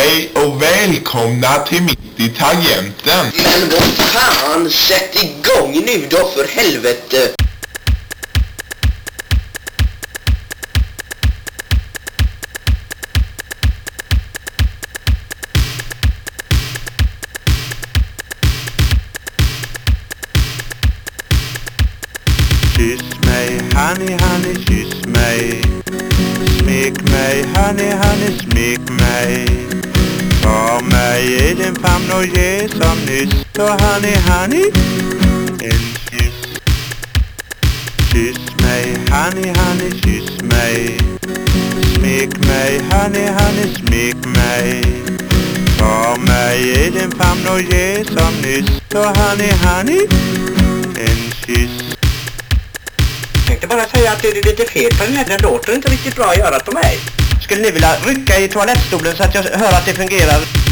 Hej och välkomna till Mitt i Tangenten. Men vad fan, sätt igång nu då för helvete! Kyss mig, honey, kyss mig. Smek mig, honey, smek mig. Ta mig i din famn och ge som nyss. Så honey, en kyss. Kyss mig, honey, kyss mig. Smek mig, honey, smek mig. Ta mig i din famn och ge som nyss. Så honey, en kyss. Jag tänkte bara säga att det är lite fel på den här. Den låter inte riktigt bra i örat på mig. Skulle ni vilja rycka i toalettstolen så att jag hör att det fungerar?